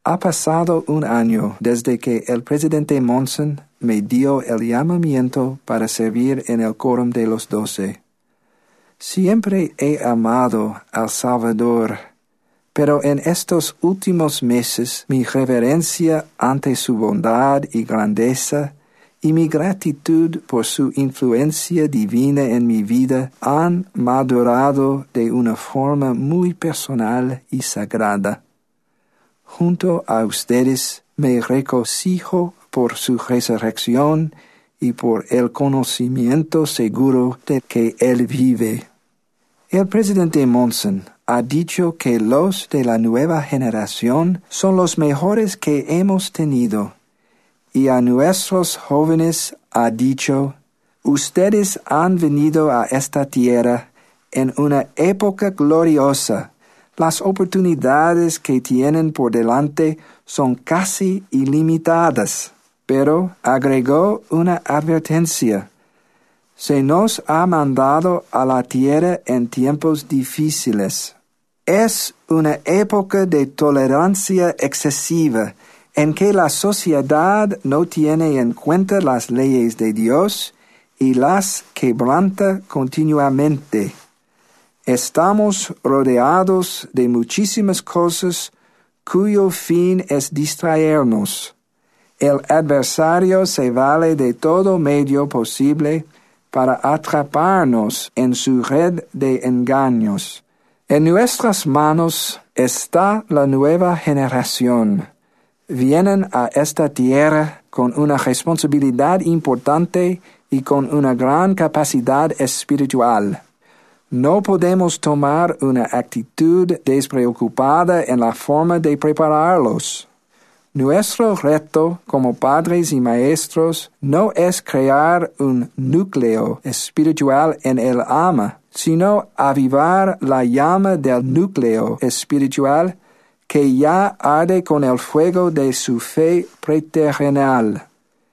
Ha pasado un año desde que el presidente Monson me dio el llamamiento para servir en el Quórum de los 12. Siempre he amado al Salvador, pero en estos últimos meses mi reverencia ante su bondad y grandeza y mi gratitud por su influencia divina en mi vida han madurado de una forma muy personal y sagrada. Junto a ustedes me regocijo por su resurrección y por el conocimiento seguro de que Él vive. El presidente Monson ha dicho que los de la nueva generación son los mejores que hemos tenido, y a nuestros jóvenes ha dicho: ustedes han venido a esta tierra en una época gloriosa. Las oportunidades que tienen por delante son casi ilimitadas. Pero agregó una advertencia: se nos ha mandado a la tierra en tiempos difíciles. Es una época de tolerancia excesiva, en que la sociedad no tiene en cuenta las leyes de Dios y las quebranta continuamente. Estamos rodeados de muchísimas cosas cuyo fin es distraernos. El adversario se vale de todo medio posible para atraparnos en su red de engaños. En nuestras manos está la nueva generación. Vienen a esta tierra con una responsabilidad importante y con una gran capacidad espiritual. No podemos tomar una actitud despreocupada en la forma de prepararlos. Nuestro reto como padres y maestros no es crear un núcleo espiritual en el alma, sino avivar la llama del núcleo espiritual que ya arde con el fuego de su fe preterrenal.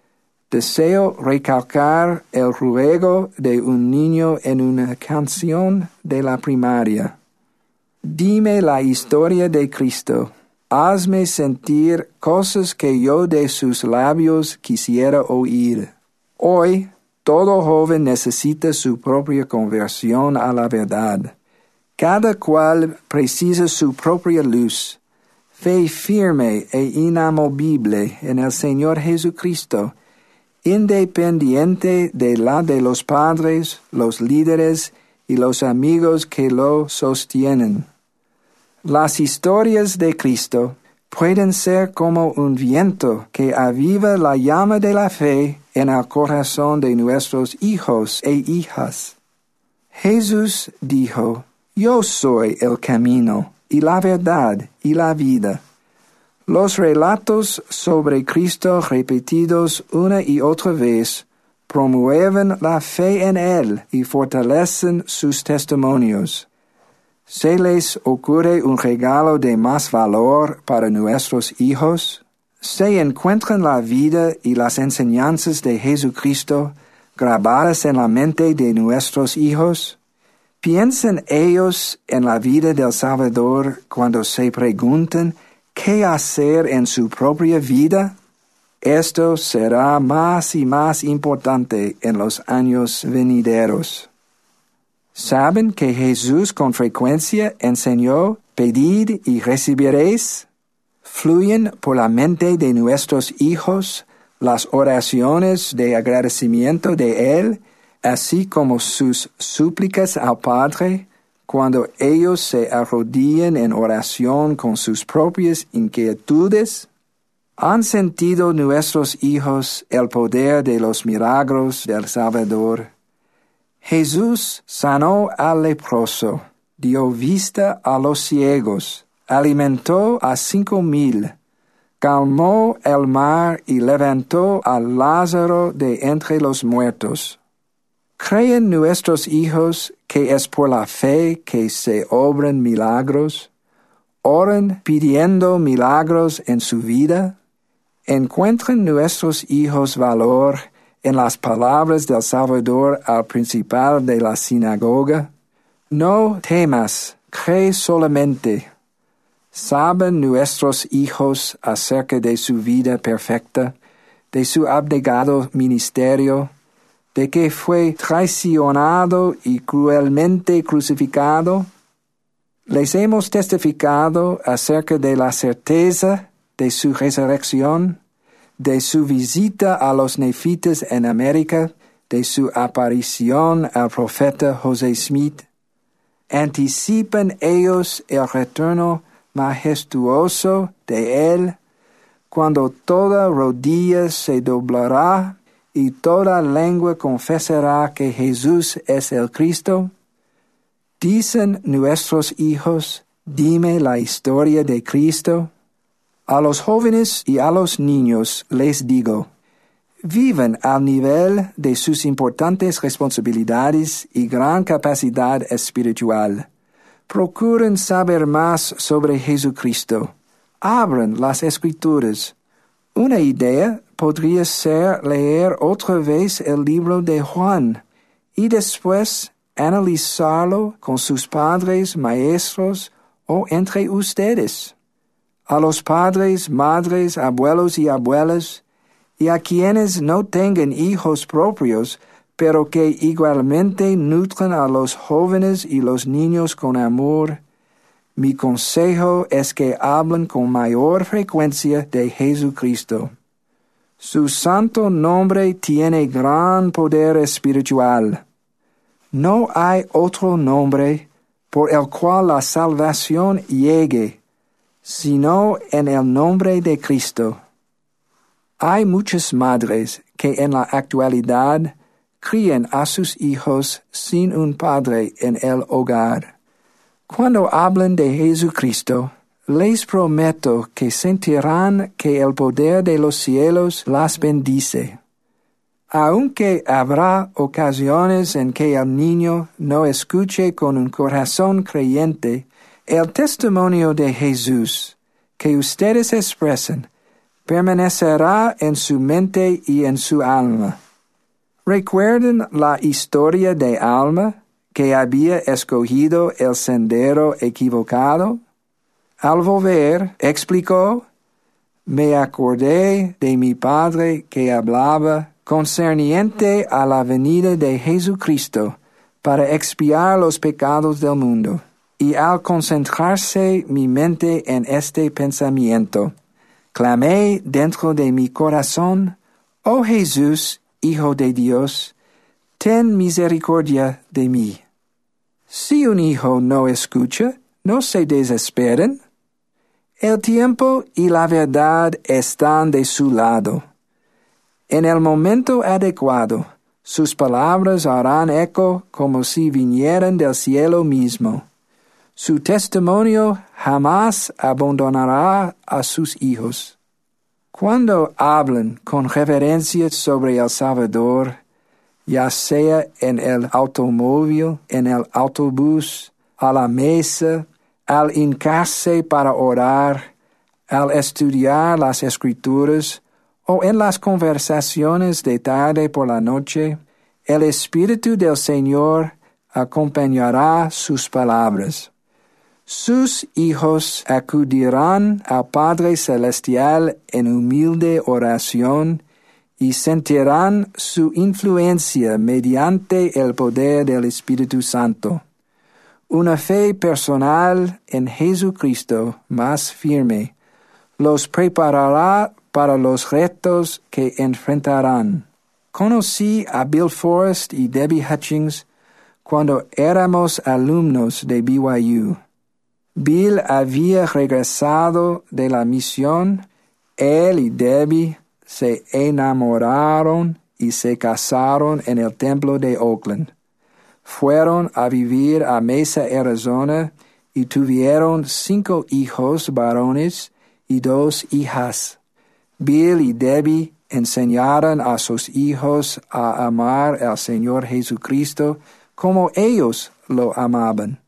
Deseo recalcar el ruego de un niño en una canción de la primaria. Dime la historia de Cristo. Hazme sentir cosas que yo de sus labios quisiera oír. Hoy, todo joven necesita su propia conversión a la verdad. Cada cual precisa su propia luz. Fe firme e inamovible en el Señor Jesucristo, independiente de la de los padres, los líderes y los amigos que lo sostienen. Las historias de Cristo pueden ser como un viento que aviva la llama de la fe en el corazón de nuestros hijos e hijas. Jesús dijo: yo soy el camino y la verdad y la vida. Los relatos sobre Cristo repetidos una y otra vez promueven la fe en Él y fortalecen sus testimonios. ¿Se les ocurre un regalo de más valor para nuestros hijos? ¿Se encuentran la vida y las enseñanzas de Jesucristo grabadas en la mente de nuestros hijos? ¿Piensan ellos en la vida del Salvador cuando se preguntan qué hacer en su propia vida? Esto será más y más importante en los años venideros. ¿Saben que Jesús con frecuencia enseñó: pedid y recibiréis? ¿Fluyen por la mente de nuestros hijos las oraciones de agradecimiento de Él, así como sus súplicas al Padre, cuando ellos se arrodillan en oración con sus propias inquietudes? ¿Han sentido nuestros hijos el poder de los milagros del Salvador? Jesús sanó al leproso, dio vista a los ciegos, alimentó a 5,000, calmó el mar y levantó a Lázaro de entre los muertos. ¿Creen nuestros hijos que es por la fe que se obran milagros? ¿Oran pidiendo milagros en su vida? ¿Encuentran nuestros hijos valor en las palabras del Salvador al principal de la sinagoga? No temas, cree solamente. ¿Saben nuestros hijos acerca de su vida perfecta, de su abnegado ministerio, de que fue traicionado y cruelmente crucificado? Les hemos testificado acerca de la certeza de su resurrección, de su visita a los nefitas en América, de su aparición al profeta José Smith. ¿Anticipan ellos el retorno majestuoso de Él, cuando toda rodilla se doblará y toda lengua confesará que Jesús es el Cristo? ¿Dicen nuestros hijos, dime la historia de Cristo? A los jóvenes y a los niños les digo, vivan al nivel de sus importantes responsabilidades y gran capacidad espiritual. Procuren saber más sobre Jesucristo. Abran las Escrituras. Una idea podría ser leer otra vez el libro de Juan y después analizarlo con sus padres, maestros o entre ustedes. A los padres, madres, abuelos y abuelas, y a quienes no tengan hijos propios, pero que igualmente nutran a los jóvenes y los niños con amor, mi consejo es que hablen con mayor frecuencia de Jesucristo. Su santo nombre tiene gran poder espiritual. No hay otro nombre por el cual la salvación llegue, sino en el nombre de Cristo. Hay muchas madres que en la actualidad crían a sus hijos sin un padre en el hogar. Cuando hablan de Jesucristo, les prometo que sentirán que el poder de los cielos las bendice. Aunque habrá ocasiones en que el niño no escuche con un corazón creyente el testimonio de Jesús que ustedes expresan, permanecerá en su mente y en su alma. ¿Recuerdan la historia de Alma, que había escogido el sendero equivocado? Al volver, explicó, me acordé de mi padre que hablaba concerniente a la venida de Jesucristo para expiar los pecados del mundo, y al concentrarse mi mente en este pensamiento, clamé dentro de mi corazón, oh Jesús, Hijo de Dios, ten misericordia de mí. Si un hijo no escucha, no se desesperen. El tiempo y la verdad están de su lado. En el momento adecuado, sus palabras harán eco como si vinieran del cielo mismo. Su testimonio jamás abandonará a sus hijos. Cuando hablan con reverencia sobre el Salvador, ya sea en el automóvil, en el autobús, a la mesa, al hincarse para orar, al estudiar las Escrituras o en las conversaciones de tarde por la noche, el Espíritu del Señor acompañará sus palabras. Sus hijos acudirán al Padre Celestial en humilde oración y sentirán su influencia mediante el poder del Espíritu Santo. Una fe personal en Jesucristo más firme los preparará para los retos que enfrentarán. Conocí a Bill Forrest y Debbie Hutchings cuando éramos alumnos de BYU. Bill había regresado de la misión. Él y Debbie se enamoraron y se casaron en el templo de Oakland. Fueron a vivir a Mesa, Arizona, y tuvieron 5 hijos varones y 2 hijas. Bill y Debbie enseñaron a sus hijos a amar al Señor Jesucristo como ellos lo amaban.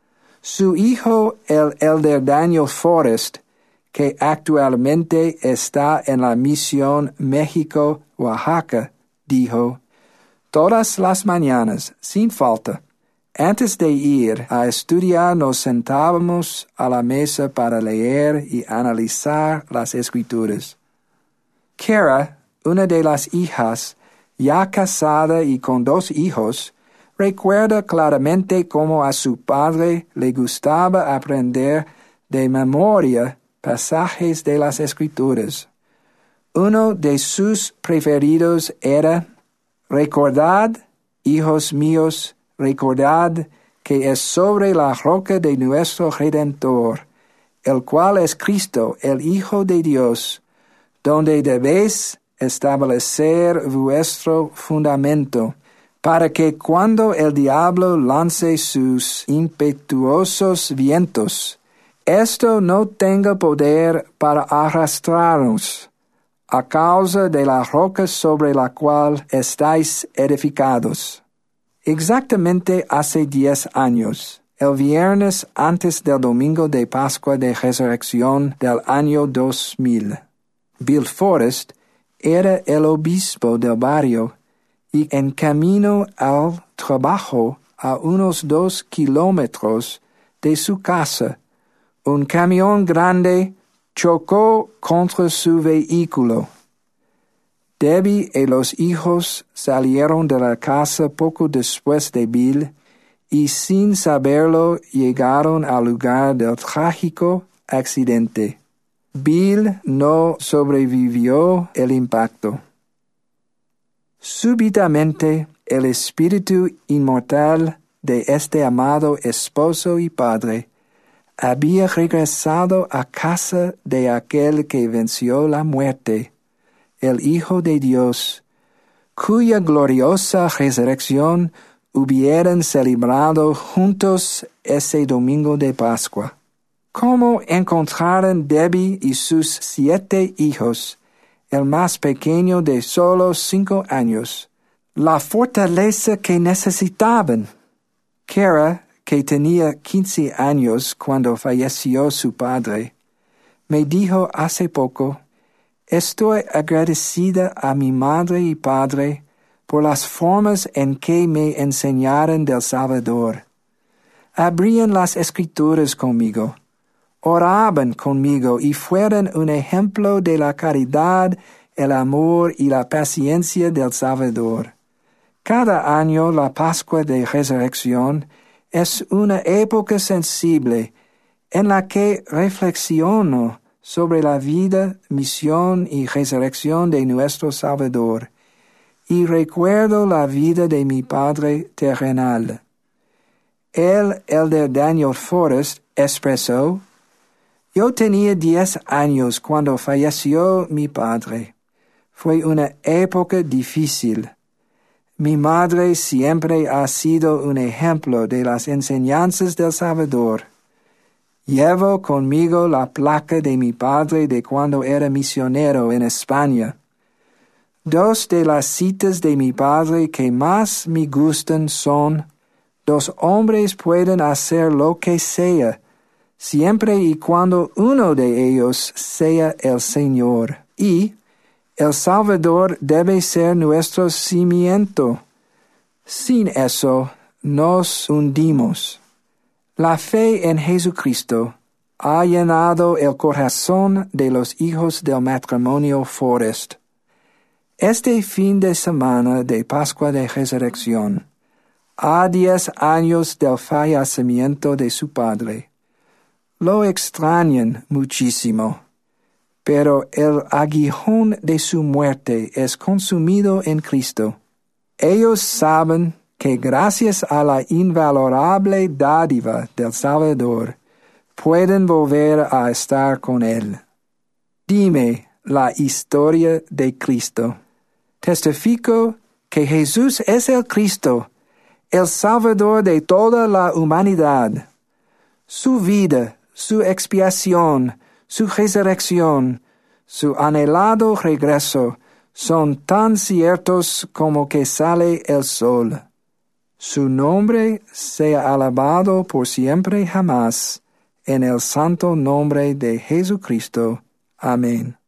Su hijo, el elder Daniel Forrest, que actualmente está en la misión México-Oaxaca, dijo, todas las mañanas, sin falta, Antes de ir a estudiar nos sentábamos a la mesa para leer y analizar las Escrituras. Kara, una de las hijas, ya casada y con 2 hijos, recuerda claramente cómo a su padre le gustaba aprender de memoria pasajes de las Escrituras. Uno de sus preferidos era: «Recordad, hijos míos, recordad que es sobre la roca de nuestro Redentor, el cual es Cristo, el Hijo de Dios, donde debéis establecer vuestro fundamento, para que cuando el diablo lance sus impetuosos vientos, esto no tenga poder para arrastraros, a causa de la roca sobre la cual estáis edificados». Exactamente hace 10 años, el viernes antes del domingo de Pascua de Resurrección del año 2000, Bill Forrest era el obispo del barrio y en camino al trabajo a unos 2 kilómetros de su casa, un camión grande chocó contra su vehículo. Debbie y los hijos salieron de la casa poco después de Bill y sin saberlo llegaron al lugar del trágico accidente. Bill no sobrevivió el impacto. Súbitamente, el espíritu inmortal de este amado esposo y padre había regresado a casa de aquel que venció la muerte, el Hijo de Dios, cuya gloriosa resurrección hubieran celebrado juntos ese domingo de Pascua. ¿Cómo encontraron Debbie y sus 7 hijos, el más pequeño de solo 5 años, la fortaleza que necesitaban? Kara, que tenía 15 años cuando falleció su padre, me dijo hace poco: «Estoy agradecida a mi madre y padre por las formas en que me enseñaron del Salvador. Abrían las Escrituras conmigo, oraban conmigo y fueron un ejemplo de la caridad, el amor y la paciencia del Salvador. Cada año la Pascua de Resurrección es una época sensible en la que reflexiono sobre la vida, misión y resurrección de nuestro Salvador, y recuerdo la vida de mi padre terrenal». El elder Daniel Forrest expresó: «Yo tenía 10 años cuando falleció mi padre. Fue una época difícil. Mi madre siempre ha sido un ejemplo de las enseñanzas del Salvador. Llevo conmigo la placa de mi padre de cuando era misionero en España. 2 de las citas de mi padre que más me gustan son: «Los hombres pueden hacer lo que sea, siempre y cuando uno de ellos sea el Señor, y el Salvador debe ser nuestro cimiento. Sin eso nos hundimos». La fe en Jesucristo ha llenado el corazón de los hijos del matrimonio Forrest. Este fin de semana de Pascua de Resurrección, a 10 años del fallecimiento de su padre, lo extrañan muchísimo, pero el aguijón de su muerte es consumido en Cristo. Ellos saben que gracias a la invalorable dádiva del Salvador, pueden volver a estar con Él. Dime la historia de Cristo. Testifico que Jesús es el Cristo, el Salvador de toda la humanidad. Su vida, su expiación, su resurrección, su anhelado regreso son tan ciertos como que sale el sol. Su nombre sea alabado por siempre y jamás, en el santo nombre de Jesucristo. Amén.